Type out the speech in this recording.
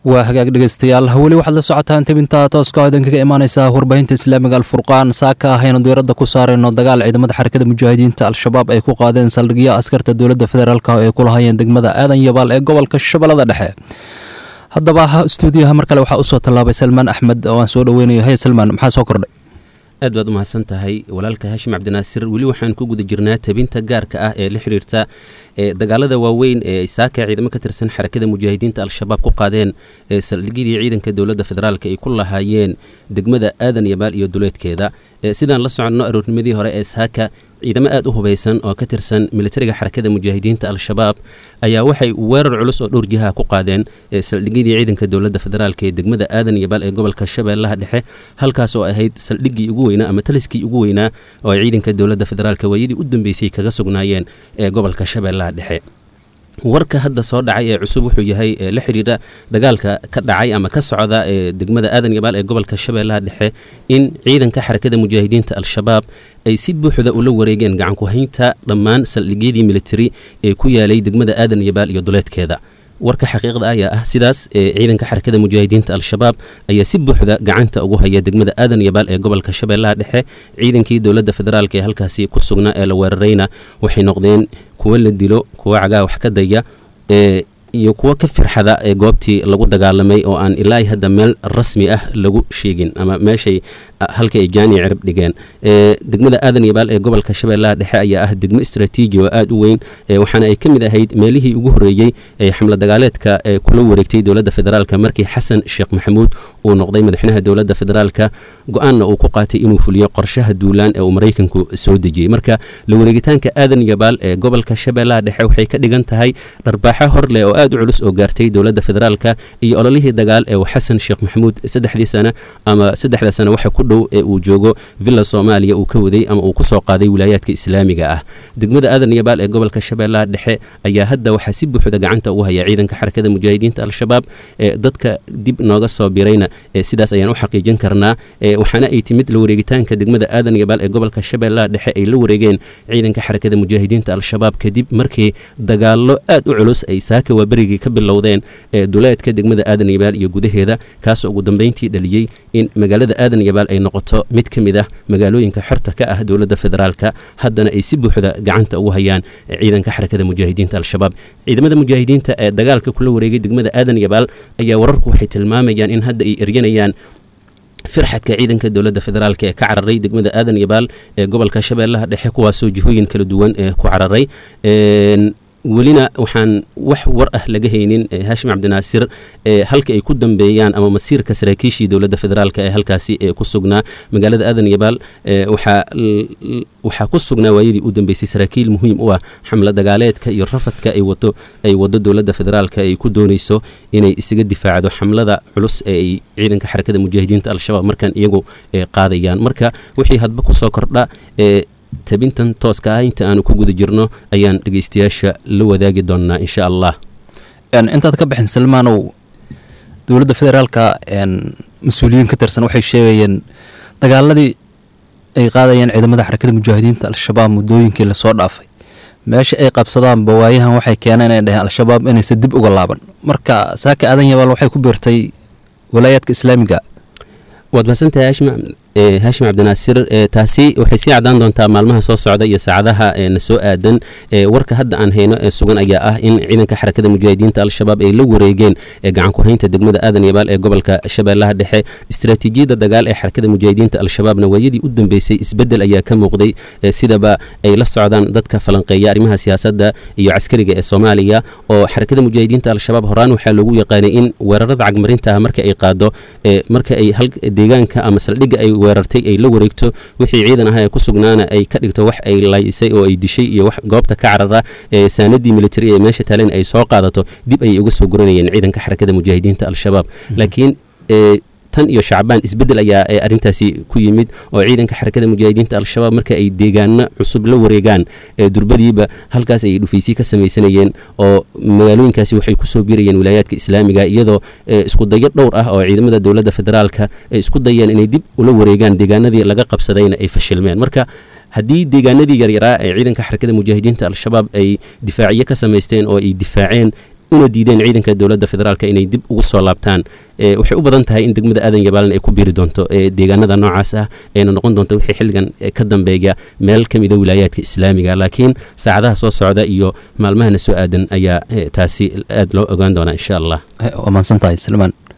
waa hagaag dhegeystayaal weli waxaad la socotaan tabinta tooska oo idinkaga imaaneysa warbaahinta islaamiga alfurqaan saaka ahaynu diiradda ku saarayno dagaal ciidamada xarakada mujaahidiinta al-shabaab ay ku qaadeen saldhigyo askarta dowladda federaalk oo ay ku lahayeen degmada aadan yabaal ee gobolka shabeellada dhexe. haddaba stuudiyaha mar kale waxaa usoo tallaabay salmaan axmed oo aan soo dhaweynayo. hey salmaan, maxaa soo kordhay? aad baad u mahadsan tahay walaalka haashim cabdinaasir. weli waxaan ku guda jirnaa tabinta gaarka ah ee la xiriirta dagaalada waaweyn ee saaka ciidamo ka tirsan xarakada mujaahidiinta al-shabaab ku qaadeen saldhigyadii ciidanka dowladda federaalk ay ku lahaayeen degmada aadan yabaal iyo duleedkeeda. sidaan la soconno aroornimadii hore ee saaka ciidamo aad u hubaysan oo ka tirsan militariga xarakada mujaahidiinta al-shabaab ayaa waxay weerar culus oo dhowr jiha ku qaadeen saldhigyadii ciidanka dowladda federaalk ee degmada aadan yabaal ee gobolka shabeellaha dhexe, halkaas oo ahayd saldhiggii ugu weynaa ama taliskii ugu weynaa oo ay ciidanka dowladda federaalk waayadii u dambeysay kaga sugnaayeen ee gobolka shabeellaha dhexe. warka hadda soo dhacay ee cusub wuxuu yahay la xiriira dagaalka ka dhacay ama ka socda ee degmada aadan yabaal ee gobolka shabeellaha dhexe in ciidanka xarakada mujaahidiinta al-shabaab ay si buuxda ula wareegeen gacan ku haynta dhammaan saldhigyadii militari ee ku yaalay degmada aadan yabaal iyo duleedkeeda. warka xaqiiqda ayaa ah sidaas ciidanka xarakada mujaahidiinta al-shabaab ayaa si buuxda gacanta ugu haya degmada aadan yabaal ee gobolka shabeellaha dhexe. ciidankii dowladda federaalk ee halkaasi ku sugnaa ee la weerarayna waxay noqdeen kuwo la dilo, kuwo cagaa wax ka daya iyo kuwo ka firxada ee goobtii lagu dagaalamay oo aan ilaa hadda meel rasmi ah lagu sheegin ama meeshay halka ay jaani cirib dhigeen. degmada aadan yabaal ee gobolka shabeellaha dhexe ayaa ah degmo istaraatiiji oo aad u weyn, waxaana ay ka mid ahayd meelihii ugu horreeyey ee xamla dagaaleedka ee kula wareegtay dowladda federaalk markii xasan sheekh maxamuud uu noqday madaxweynaha dowladda federaalka, go-aanna uu ku qaatay inuu fuliyo qorshaha duulaan ee uu maraykanku soo dejiyey. marka la wareegitaanka aadan yabaal ee gobolka shabeellaha dhexe waxay ka dhigan tahay dharbaaxo hor leh oo aad u culus oo gaartay dowladda federaalka iyo ololihii dagaal ee xasan sheekh maxamuud saddexda sano waxa ku dhow ee uu joogo villa Soomaaliya uu ka waday ama uu ku soo qaaday wilaayaadka islaamiga ah. degmada aadan yabaal ee gobolka shabeellaha dhexe ayaa hadda waxaa si buuxda gacanta ugu haya ciidanka xarakada mujaahidiinta al-shabaab. dadka dib nooga soo birayna sidaas ayaan u xaqiijin karnaa. waxaana ay timid la wareegitaanka degmada aadan yabaal ee gobolka shabeellaha dhexe ay la wareegeen ciidanka xarakada mujaahidiinta al-shabaab kadib markii dagaallo aad u culus ay saaka waaberigii ka bilowdeen duleedka degmada aadan yabaal iyo gudaheeda, kaasoo ugu dambeyntii dhaliyey in magaalada aadan yabaal ay noqoto mid ka mid ah magaalooyinka xorta ka ah dowladda federaalka, haddana ay si buuxda gacanta ugu hayaan ciidanka xarakada mujaahidiinta al-shabaab. ciidamada mujaahidiinta ee dagaalka kula wareegay degmada aadan yabaal ayaa wararku waxay tilmaamayaan in hadda ay eryanayaan firxadka ciidanka dowladda federaalk ee ka cararay degmada aadan yabaal ee gobolka shabeellaha dhexe, kuwaasoo jihooyin kala duwan ee ku cararay. welina waxaan wax war ah laga haynin haashim cabdinaasir halka ay ku dambeeyaan ama masiirka saraakiishii dowladda federaalk ee halkaasi ku sugnaa magaalada aadan yabaal. waxaa ku sugnaa waayadii u dambeysay saraakiil muhiim u ah xamla dagaaleedka iyo rafadka ay wado dowladda federaalk ay ku doonayso inay isaga difaacdo xamlada culus ee ay ciidanka xarakada mujaahidiinta al-shabaab markaan iyagu qaadayaan. marka wixii hadba ku soo kordha tabintan tooska ah inta aanu ku guda jirno ayaan dhegeystayaasha la wadaagi doonnaa insha allah. intaad ka bixin salmaanow, dowladda federaalka mas-uuliyiin ka tirsan waxay sheegayeen dagaaladii ay qaadayeen ciidamada xarakada mujaahidiinta al-shabaab muddooyinkii lasoo dhaafay meesha ay qabsadaan bawaayahan waxay keeneen inay dhaheen al-shabaab inaysa dib uga laaban. marka saaka aadan yabaal waxay ku biirtay walaayaadka islaamiga. waad mahadsantahay haashim cabdinaasir. taasi waxay sii cadaan doontaa maalmaha soo socda iyo saacadaha na soo aadan. warka hadda aan hayno ee sugan ayaa ah in ciidanka xarakada mujaahidiinta al-shabaab ay la wareegeen gacan ku haynta degmada aadan yabaal ee gobolka shabeellaha dhexe. istaraatiijiyadda dagaal ee xarakada mujaahidiinta al-shabaabna waayadii u dambeysay isbeddel ayaa ka muuqday, sidaba ay la socdaan dadka falanqeeya arrimaha siyaasadda iyo caskariga ee Soomaaliya. oo xarakada mujaahidiinta al-shabaab horaan waxaa loogu yaqaanay in weerarada cagmarinta ah marka ay qaado marka ay deegaanka ama saldhigga ay weerartay ay la wareegto wixii ciidan ah ee ku sugnaana ay ka dhigto wax ay laysay oo ay dishay iyo wax goobta ka carara saanadii military ee meesha taaleen ay soo qaadato dib ay uga soo guranayeen ciidanka xarakada mujaahidiinta al-shabaab. laakiin tan iyo shacbaan isbeddel ayaa arrintaasi ku yimid oo ciidanka xarakada mujaahidiinta al-shabaab marka ay deegaano cusub la wareegaan durbadiiba halkaas ay dhufaysii ka samaysanayeen oo magaalooyinkaasi waxay ku soo biirayeen wilaayaadka islaamiga iyadoo isku dayo dhowr ah oo ciidamada dowladda federaalka ay isku dayeen inay dib ula wareegaan deegaanadii laga qabsadayna ay fashilmeen. marka haddii deegaanadii yaryaraa ee ciidanka xarakada mujaahidiinta al-shabaab ay difaaciye ka samaysteen oo ay difaaceen una diideen ciidanka dowladda federaalka inay dib ugu soo laabtaan waxay u badan tahay in degmada aadan yabaalan ay ku biiri doonto deegaanada noocaas ah ayna noqon doonto wixii xilligan ka dambeeya meel ka mida wilaayaadka islaamiga laakiin saacadaha soo socda iyo maalmahana soo aadan ayaa taasi aad loo ogaan doonaa insha allah waa mahadsantahay Salmaan